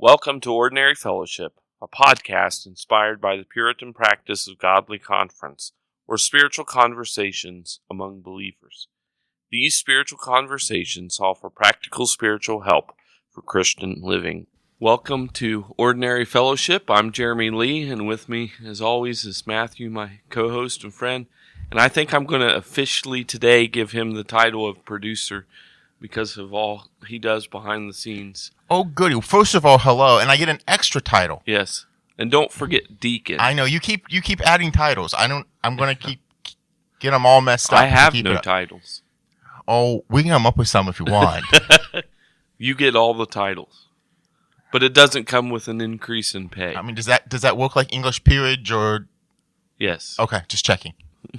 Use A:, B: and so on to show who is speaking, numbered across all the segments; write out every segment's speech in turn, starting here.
A: Welcome to Ordinary Fellowship, a podcast inspired by the Puritan practice of godly conference, or spiritual conversations among believers. These spiritual conversations offer practical spiritual help for Christian living. Welcome to Ordinary Fellowship. I'm Jeremy Lee, and with me, as always, is Matthew, my co-host and friend. And I think I'm going to officially today give him the title of producer because of all he does behind the scenes.
B: Oh, goody. First of all, hello, and I get an extra title.
A: Yes. And don't forget deacon.
B: I know, you keep adding titles. I'm going to get them all messed up.
A: I have no titles.
B: Oh, we can come up with some if you want.
A: You get all the titles. But it doesn't come with an increase in pay.
B: I mean, does that work like English peerage or?
A: Yes.
B: Okay, just checking.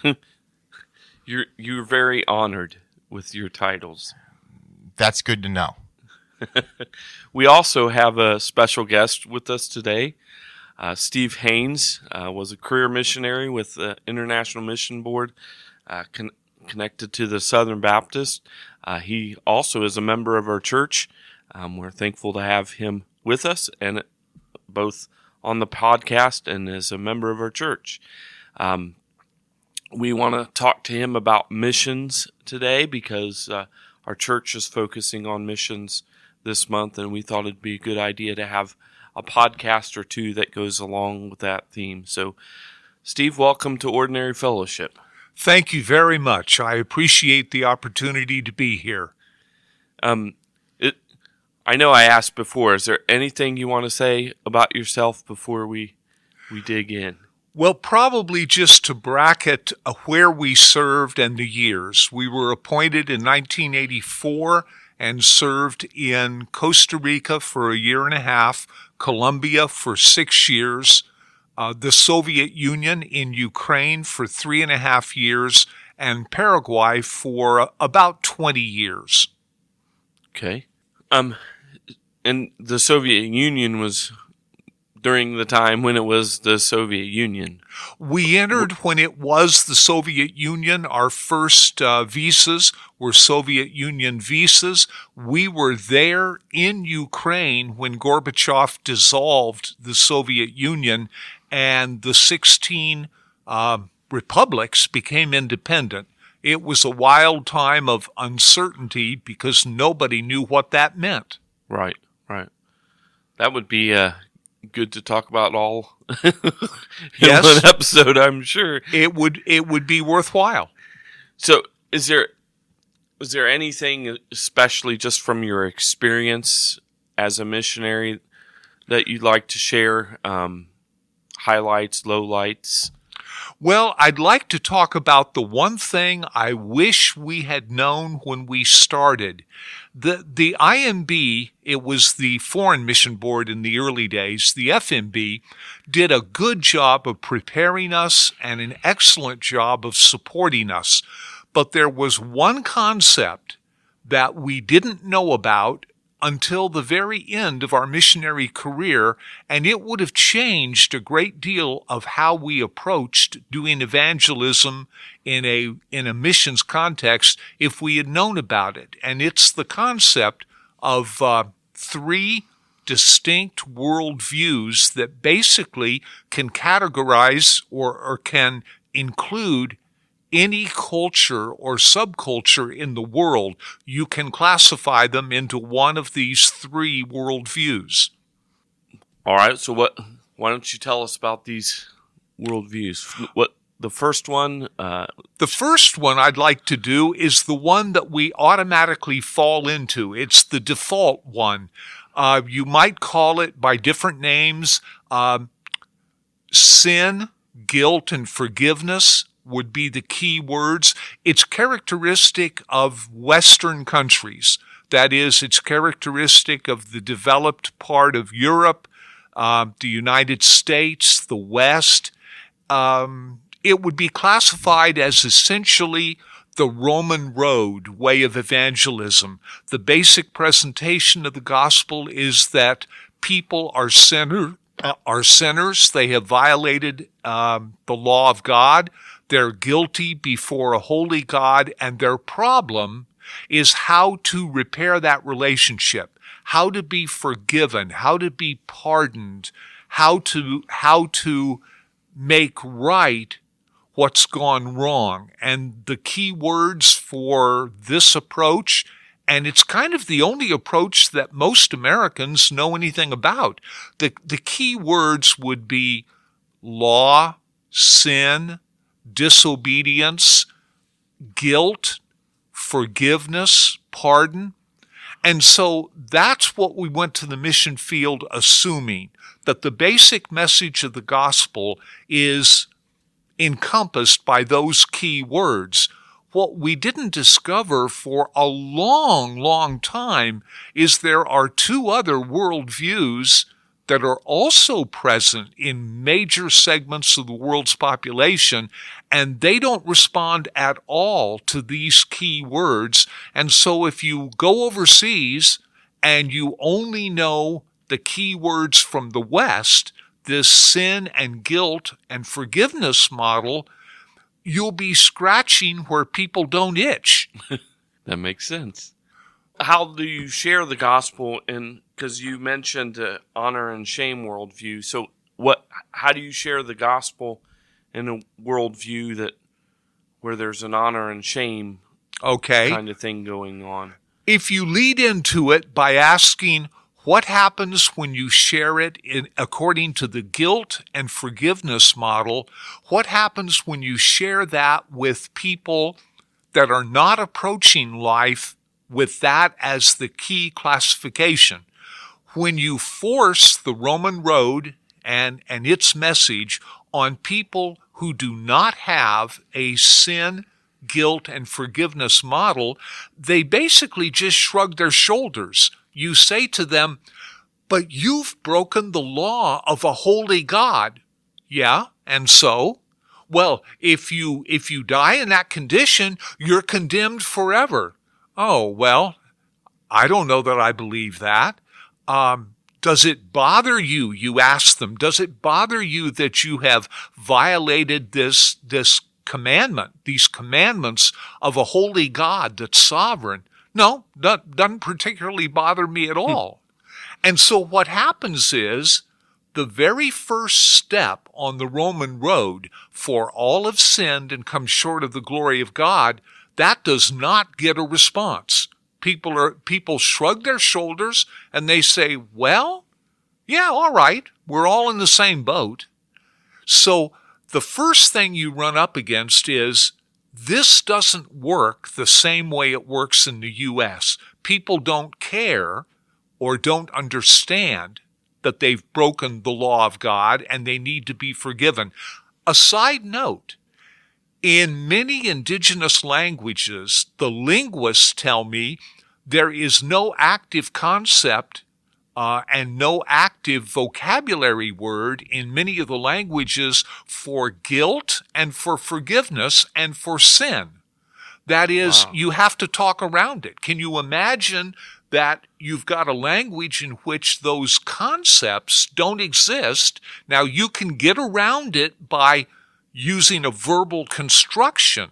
A: You're very honored with your titles.
B: That's good to know.
A: We also have a special guest with us today. Steve Haynes was a career missionary with the International Mission Board, connected to the Southern Baptist. He also is a member of our church. We're thankful to have him with us, and both on the podcast and as a member of our church. We want to talk to him about missions today because our church is focusing on missions this month, and we thought it'd be a good idea to have a podcast or two that goes along with that theme. So, Steve, welcome to Ordinary Fellowship.
C: Thank you very much. I appreciate the opportunity to be here.
A: I know I asked before, is there anything you want to say about yourself before we dig in?
C: Well, probably just to bracket where we served and the years. We were appointed in 1984 and served in Costa Rica for a year and a half, Colombia for 6 years, the Soviet Union in Ukraine for 3.5 years, and Paraguay for about 20 years.
A: Okay. And the Soviet Union was during the time when it was the Soviet Union.
C: We entered when it was the Soviet Union. Our first visas were Soviet Union visas. We were there in Ukraine when Gorbachev dissolved the Soviet Union and the 16 republics became independent. It was a wild time of uncertainty because nobody knew what that meant.
A: Right. That would be good to talk about all in one episode, I'm sure.
C: It would be worthwhile.
A: So, was there anything, especially just from your experience as a missionary, that you'd like to share? Highlights, lowlights?
C: Well, I'd like to talk about the one thing I wish we had known when we started. The IMB, it was the Foreign Mission Board in the early days, the FMB, did a good job of preparing us and an excellent job of supporting us. But there was one concept that we didn't know about until the very end of our missionary career, and it would have changed a great deal of how we approached doing evangelism in a missions context if we had known about it. And it's the concept of three distinct worldviews that basically can categorize or can include any culture or subculture in the world. You can classify them into one of these three worldviews.
A: All right, so why don't you tell us about these worldviews? What the first one?
C: The first one I'd like to do is the one that we automatically fall into. It's the default one. You might call it by different names. Sin, guilt, and forgiveness would be the key words. It's characteristic of Western countries. That is, it's characteristic of the developed part of Europe, the United States, the West. It would be classified as essentially the Roman road way of evangelism. The basic presentation of the gospel is that people are sinners. They have violated the law of God. They're guilty before a holy God, and their problem is how to repair that relationship, how to be forgiven, how to be pardoned, how to make right what's gone wrong. And the key words for this approach, and it's kind of the only approach that most Americans know anything about, the key words would be law, sin, disobedience, guilt, forgiveness, pardon. And so that's what we went to the mission field assuming, that the basic message of the gospel is encompassed by those key words. What we didn't discover for a long, long time is there are two other worldviews that are also present in major segments of the world's population, and they don't respond at all to these key words. And so if you go overseas and you only know the key words from the West, this sin and guilt and forgiveness model, you'll be scratching where people don't itch.
A: That makes sense. How do you share the gospel? Because you mentioned honor and shame worldview. So how do you share the gospel in a worldview where there's an honor and shame kind of thing going on?
C: If you lead into it by asking, what happens when you share it according to the guilt and forgiveness model? What happens when you share that with people that are not approaching life with that as the key classification? When you force the Roman road and its message on people who do not have a sin, guilt, and forgiveness model, they basically just shrug their shoulders. You say to them, but you've broken the law of a holy God. Yeah, and so? Well, if you die in that condition, you're condemned forever. Oh, well, I don't know that I believe that. Does it bother you? You ask them, does it bother you that you have violated this commandment, these commandments of a holy God that's sovereign? No, that doesn't particularly bother me at all. And so what happens is the very first step on the Roman road, for all have sinned and come short of the glory of God, that does not get a response. People shrug their shoulders and they say, well, yeah, all right, we're all in the same boat. So the first thing you run up against is, this doesn't work the same way it works in the U.S. People don't care or don't understand that they've broken the law of God and they need to be forgiven. A side note, in many indigenous languages, the linguists tell me there is no active concept and no active vocabulary word in many of the languages for guilt and for forgiveness and for sin. That is, wow. You have to talk around it. Can you imagine that you've got a language in which those concepts don't exist? Now, you can get around it by using a verbal construction,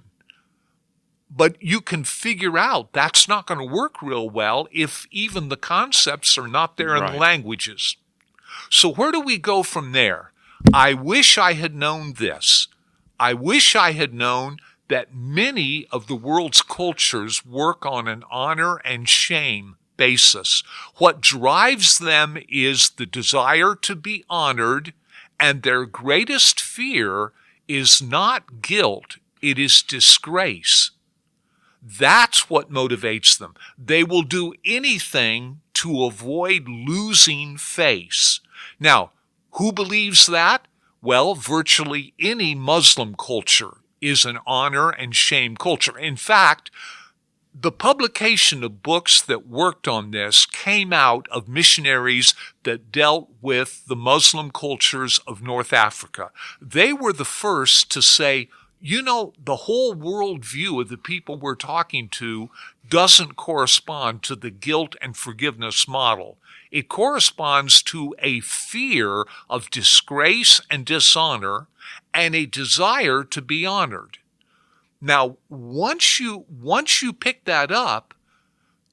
C: but you can figure out that's not going to work real well if even the concepts are not there in the languages. So where do we go from there? I wish I had known this. I wish I had known that many of the world's cultures work on an honor and shame basis. What drives them is the desire to be honored, and their greatest fear is not guilt, it is disgrace. That's what motivates them. They will do anything to avoid losing face. Now, who believes that? Well, virtually any Muslim culture is an honor and shame culture. In fact, the publication of books that worked on this came out of missionaries that dealt with the Muslim cultures of North Africa. They were the first to say, you know, the whole worldview of the people we're talking to doesn't correspond to the guilt and forgiveness model. It corresponds to a fear of disgrace and dishonor and a desire to be honored. Now, once you pick that up,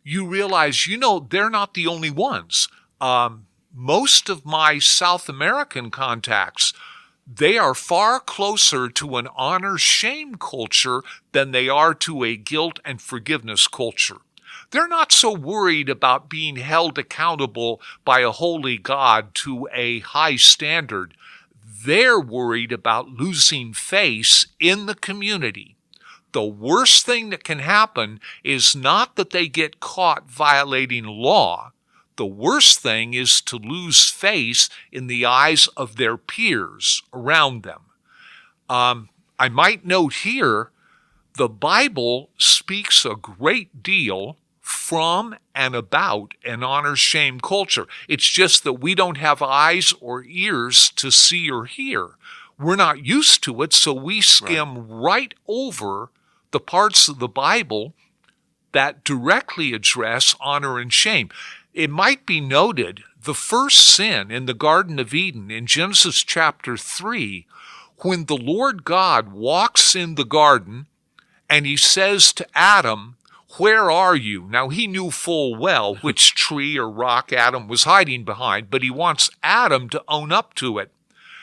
C: you realize, they're not the only ones. Most of my South American contacts, they are far closer to an honor-shame culture than they are to a guilt and forgiveness culture. They're not so worried about being held accountable by a holy God to a high standard. They're worried about losing face in the community. The worst thing that can happen is not that they get caught violating law. The worst thing is to lose face in the eyes of their peers around them. I might note here, the Bible speaks a great deal from and about an honor-shame culture. It's just that we don't have eyes or ears to see or hear. We're not used to it, so we skim right over the parts of the Bible that directly address honor and shame. It might be noted, the first sin in the Garden of Eden in Genesis chapter 3, when the Lord God walks in the garden and he says to Adam, "Where are you?" Now, he knew full well which tree or rock Adam was hiding behind, but he wants Adam to own up to it.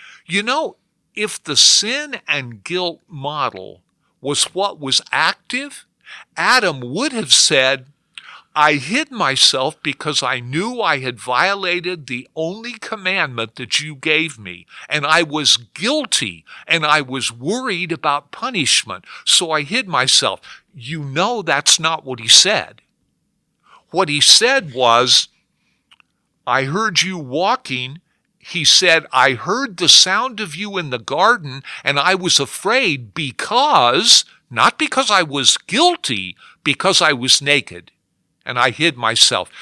C: If the sin and guilt model was what was active, Adam would have said, "I hid myself because I knew I had violated the only commandment that you gave me, and I was guilty, and I was worried about punishment, so I hid myself." That's not what he said. What he said was, "I heard you walking." He said, "I heard the sound of you in the garden, and I was afraid not because I was guilty, because I was naked, and I hid myself."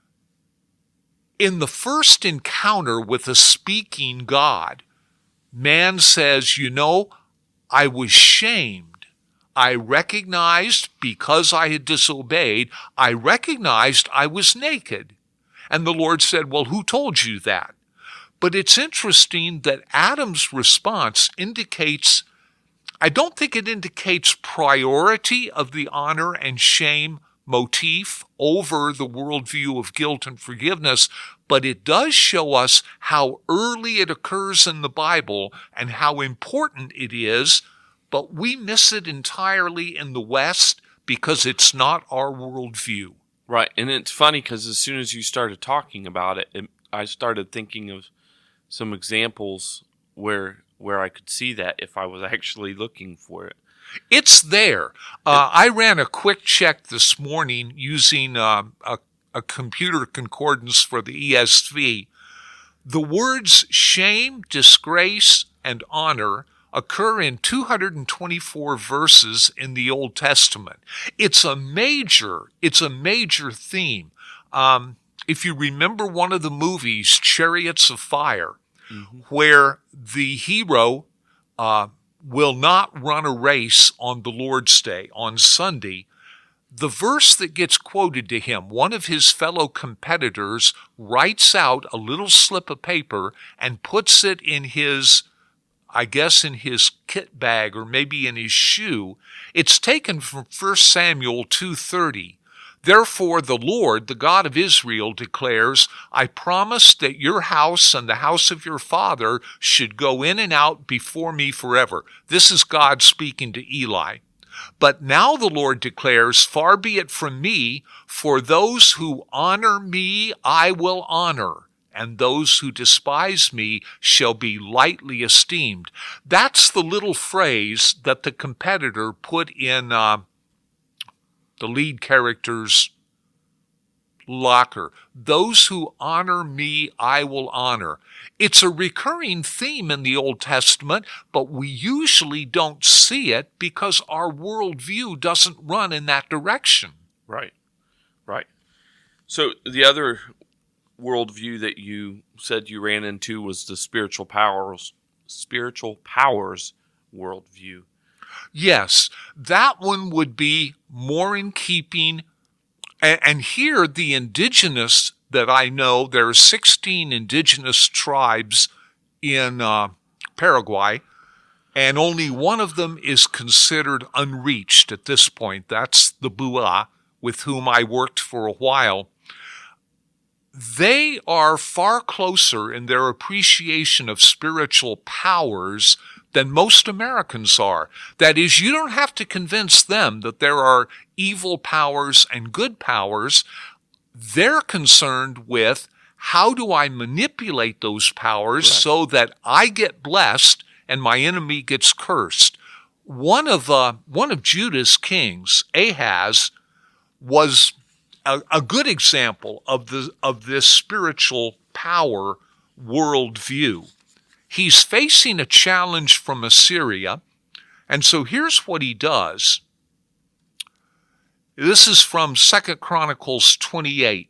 C: In the first encounter with a speaking God, man says, "I was shamed. I recognized because I had disobeyed, I recognized I was naked." And the Lord said, "Well, who told you that?" But it's interesting that Adam's response I don't think it indicates priority of the honor and shame motif over the worldview of guilt and forgiveness, but it does show us how early it occurs in the Bible and how important it is, but we miss it entirely in the West because it's not our worldview.
A: Right, and it's funny because as soon as you started talking about it, I started thinking of some examples where I could see that if I was actually looking for it.
C: It's there. I ran a quick check this morning using a computer concordance for the ESV. The words shame, disgrace, and honor occur in 224 verses in the Old Testament. It's a major theme. If you remember one of the movies, Chariots of Fire, where the hero will not run a race on the Lord's Day, on Sunday, the verse that gets quoted to him, one of his fellow competitors writes out a little slip of paper and puts it in his kit bag or maybe in his shoe. It's taken from 1 Samuel 2:30. "Therefore the Lord, the God of Israel, declares, I promised that your house and the house of your father should go in and out before me forever." This is God speaking to Eli. "But now the Lord declares, far be it from me, for those who honor me I will honor, and those who despise me shall be lightly esteemed." That's the little phrase that the competitor put in the lead character's locker. "Those who honor me, I will honor." It's a recurring theme in the Old Testament, but we usually don't see it because our worldview doesn't run in that direction.
A: Right. So the other worldview that you said you ran into was the spiritual powers worldview.
C: Yes, that one would be more in keeping. And here, the indigenous that I know, there are 16 indigenous tribes in Paraguay, and only one of them is considered unreached at this point. That's the Bua, with whom I worked for a while, they are far closer in their appreciation of spiritual powers than most Americans are. That is, you don't have to convince them that there are evil powers and good powers. They're concerned with, how do I manipulate those powers so that I get blessed and my enemy gets cursed? One of Judah's kings, Ahaz, was a good example of this spiritual power worldview. He's facing a challenge from Assyria, and so here's what he does. This is from 2 Chronicles 28.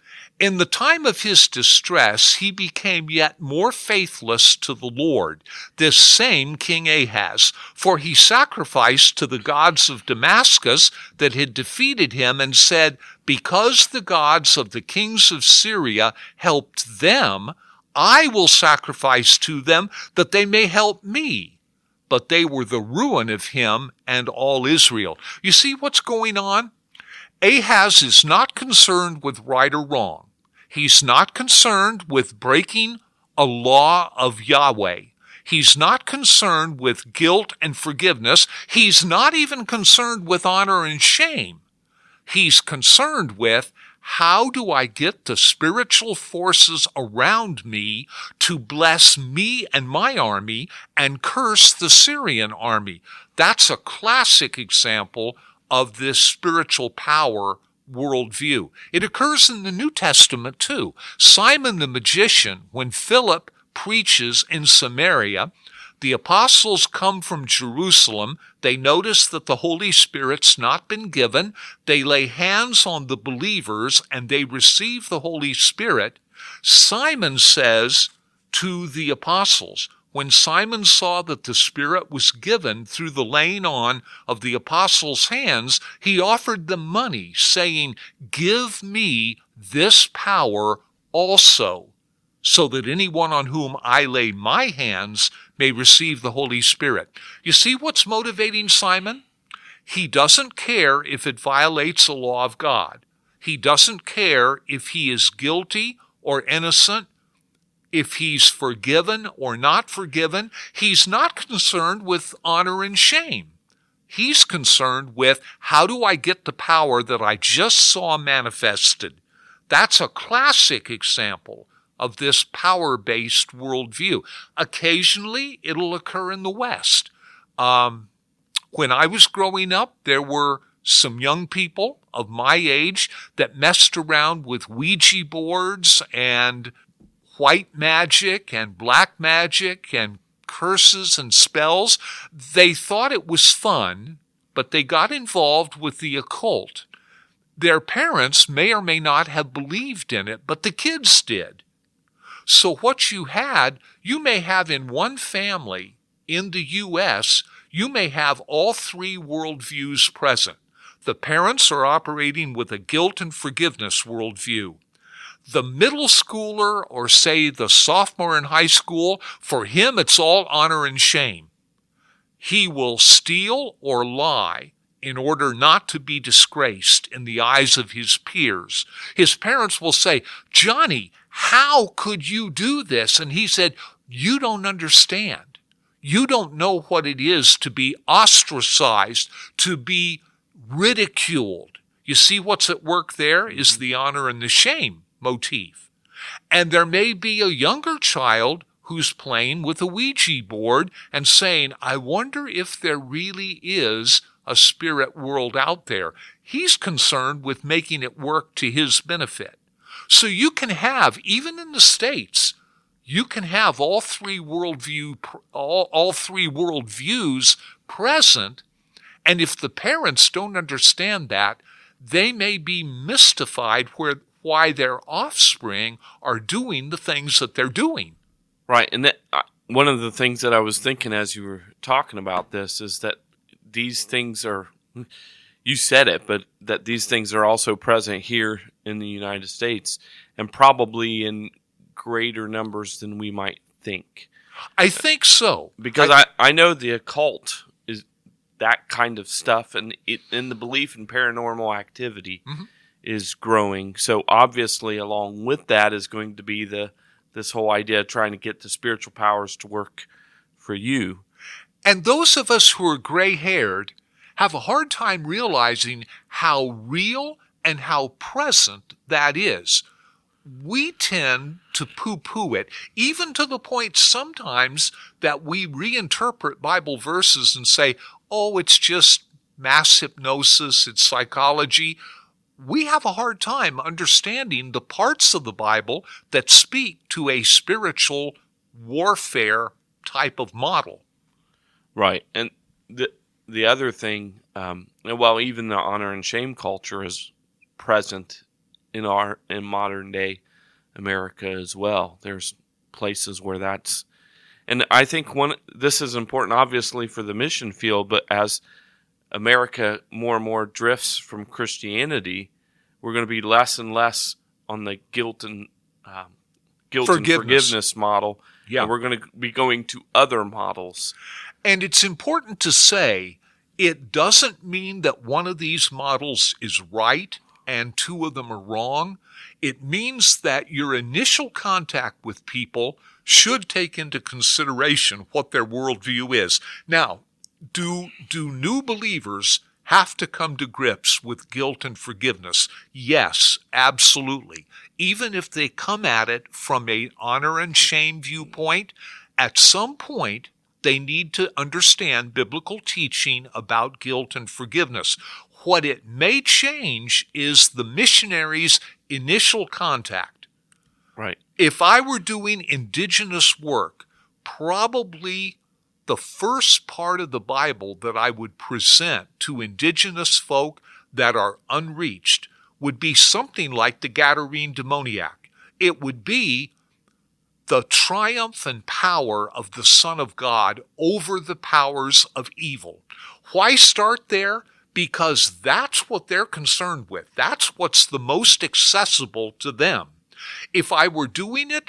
C: In the time of his distress, he became yet more faithless to the Lord, this same King Ahaz, for he sacrificed to the gods of Damascus that had defeated him and said, because the gods of the kings of Syria helped them, I will sacrifice to them that they may help me. But they were the ruin of him and all Israel. You see what's going on? Ahaz is not concerned with right or wrong. He's not concerned with breaking a law of Yahweh. He's not concerned with guilt and forgiveness. He's not even concerned with honor and shame. He's concerned with, how do I get the spiritual forces around me to bless me and my army and curse the Syrian army? That's a classic example of this spiritual power worldview. It occurs in the New Testament too. Simon the magician, when Philip preaches in Samaria, the apostles come from Jerusalem. They notice that the Holy Spirit's not been given. They lay hands on the believers and they receive the Holy Spirit. Simon says to the apostles, when Simon saw that the Spirit was given through the laying on of the apostles' hands, he offered them money, saying, give me this power also, so that anyone on whom I lay my hands may receive the Holy Spirit. You see what's motivating Simon? He doesn't care if it violates a law of God. He doesn't care if he is guilty or innocent, if he's forgiven or not forgiven. He's not concerned with honor and shame. He's concerned with, how do I get the power that I just saw manifested? That's a classic example of this power-based worldview. Occasionally, it'll occur in the West. When I was growing up, there were some young people of my age that messed around with Ouija boards and white magic and black magic and curses and spells. They thought it was fun, but they got involved with the occult. Their parents may or may not have believed in it, but the kids did. So what you may have in one family in the U.S., you may have all three worldviews present. The parents are operating with a guilt and forgiveness worldview. The middle schooler, or say the sophomore in high school, for him it's all honor and shame. He will steal or lie in order not to be disgraced in the eyes of his peers. His parents will say, Johnny, how could you do this? And he said, you don't understand. You don't know what it is to be ostracized, to be ridiculed. You see what's at work there is the honor and the shame motif. And there may be a younger child who's playing with a Ouija board and saying, I wonder if there really is a spirit world out there. He's concerned with making it work to his benefit. So you can have, even in the States, you can have all three worldviews present, and if the parents don't understand that, they may be mystified why their offspring are doing the things that they're doing.
A: Right, and that, one of the things that I was thinking as you were talking about this is that these things are, you said it, but that these things are also present here in the United States, and probably in greater numbers than we might think.
C: I think so.
A: Because I know the occult that kind of stuff, and the belief in paranormal activity is growing. So obviously, along with that is going to be this whole idea of trying to get the spiritual powers to work for you.
C: And those of us who are gray-haired have a hard time realizing how real and how present that is. We tend to poo-poo it, even to the point sometimes that we reinterpret Bible verses and say, oh, it's just mass hypnosis, it's psychology. We have a hard time understanding the parts of the Bible that speak to a spiritual warfare type of model.
A: Right. And the other thing, well, even the honor and shame culture is present in modern day America as well. There's places where that's, and I think this is important obviously for the mission field, but as America more and more drifts from Christianity, we're going to be less and less on the guilt and forgiveness model.
C: Yeah.
A: And we're going to be going to other models.
C: And it's important to say, it doesn't mean that one of these models is right and two of them are wrong. It means that your initial contact with people should take into consideration what their worldview is. Now, do new believers have to come to grips with guilt and forgiveness? Yes, absolutely. Even if they come at it from an honor and shame viewpoint, at some point they need to understand biblical teaching about guilt and forgiveness. What it may change is the missionary's initial contact.
A: Right.
C: If I were doing indigenous work, probably the first part of the Bible that I would present to indigenous folk that are unreached would be something like the Gadarene demoniac. It would be the triumph and power of the Son of God over the powers of evil. Why start there? Because that's what they're concerned with. That's what's the most accessible to them. If I were doing it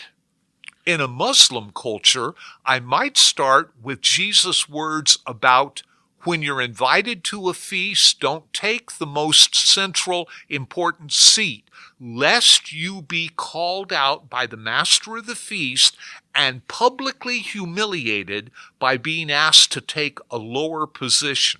C: in a Muslim culture, I might start with Jesus' words about when you're invited to a feast, don't take the most central, important seat, lest you be called out by the master of the feast and publicly humiliated by being asked to take a lower position.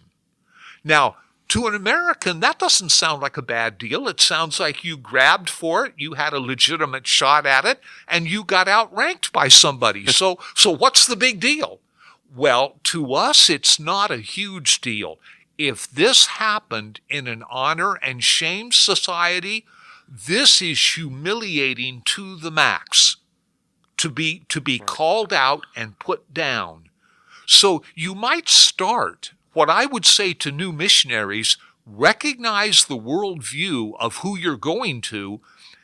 C: Now, to an American, that doesn't sound like a bad deal. It sounds like you grabbed for it, you had a legitimate shot at it, and you got outranked by somebody. So what's the big deal? Well, to us, it's not a huge deal. If this happened in an honor and shame society, this is humiliating to the max, to be called out and put down. So you might start. What I would say to new missionaries, recognize the worldview of who you're going to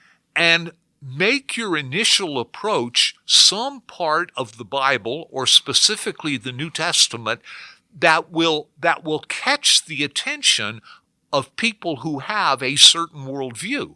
C: and make your initial approach some part of the Bible, or specifically the New Testament, that will catch the attention of people who have a certain worldview.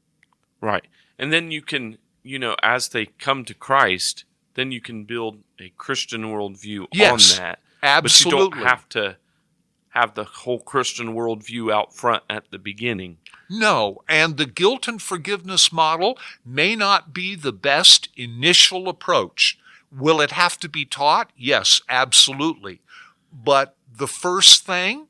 A: Right. And then you can, as they come to Christ, then you can build a Christian worldview on that.
C: Absolutely.
A: But you don't have to have the whole Christian worldview out front at the beginning.
C: No, and the guilt and forgiveness model may not be the best initial approach. Will it have to be taught? Yes, absolutely. But the first thing,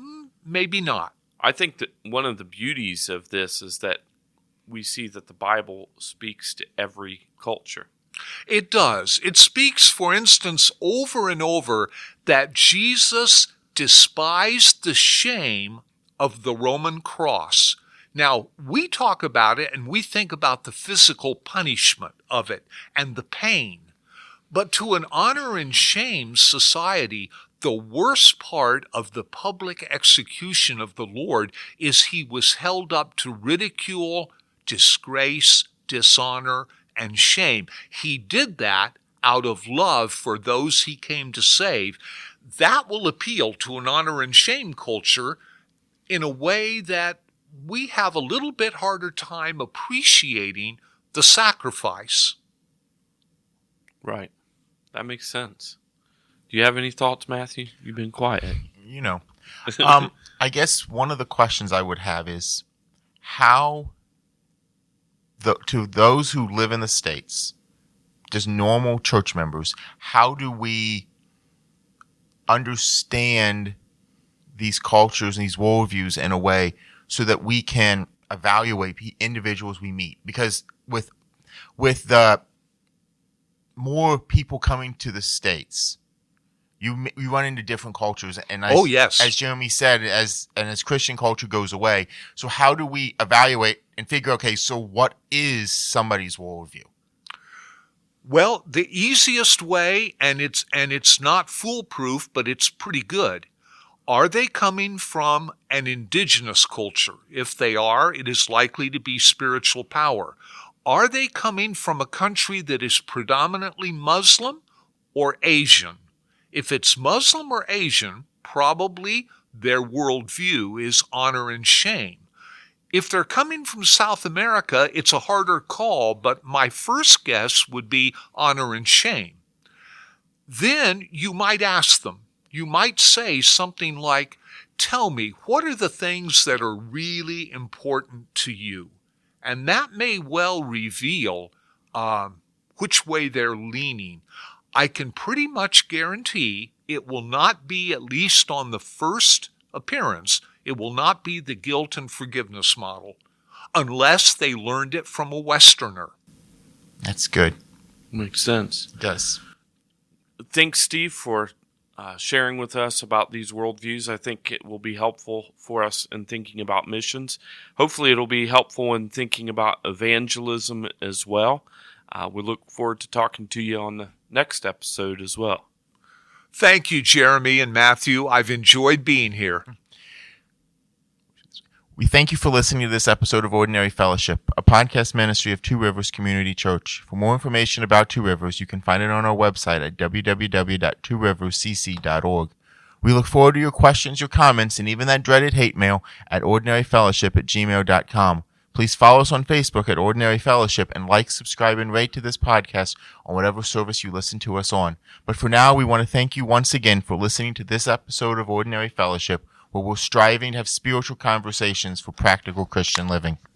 C: maybe not.
A: I think that one of the beauties of this is that we see that the Bible speaks to every culture.
C: It does. It speaks, for instance, over and over that Jesus despised the shame of the Roman cross. Now, we talk about it and we think about the physical punishment of it and the pain. But to an honor and shame society, the worst part of the public execution of the Lord is he was held up to ridicule, disgrace, dishonor, and shame. He did that out of love for those he came to save. That will appeal to an honor and shame culture in a way that we have a little bit harder time appreciating the sacrifice.
A: Right. That makes sense. Do you have any thoughts, Matthew? You've been quiet.
B: You know, I guess one of the questions I would have is how to those who live in the States, just normal church members, how do we understand these cultures and these worldviews in a way so that we can evaluate individuals we meet? Because with the more people coming to the States, you run into different cultures, and as Jeremy said, as Christian culture goes away, so how do we evaluate and figure, okay, so what is somebody's worldview?
C: Well, the easiest way, and it's not foolproof, but it's pretty good. Are they coming from an indigenous culture? If they are, it is likely to be spiritual power. Are they coming from a country that is predominantly Muslim or Asian? If it's Muslim or Asian, probably their worldview is honor and shame. If they're coming from South America, it's a harder call, but my first guess would be honor and shame. Then you might ask them, you might say something like, tell me, what are the things that are really important to you? And that may well reveal which way they're leaning. I can pretty much guarantee it will not be, at least on the first appearance, it will not be the guilt and forgiveness model, unless they learned it from a Westerner.
B: That's good.
A: Makes sense.
B: It does.
A: Thanks, Steve, for sharing with us about these worldviews. I think it will be helpful for us in thinking about missions. Hopefully it'll be helpful in thinking about evangelism as well. We look forward to talking to you on the next episode as well.
C: Thank you, Jeremy and Matthew. I've enjoyed being here.
B: We thank you for listening to this episode of Ordinary Fellowship, a podcast ministry of Two Rivers Community Church. For more information about Two Rivers, you can find it on our website at www.tworiverscc.org. We look forward to your questions, your comments, and even that dreaded hate mail at ordinaryfellowship@gmail.com. Please follow us on Facebook at Ordinary Fellowship and like, subscribe, and rate to this podcast on whatever service you listen to us on. But for now, we want to thank you once again for listening to this episode of Ordinary Fellowship, where we're striving to have spiritual conversations for practical Christian living.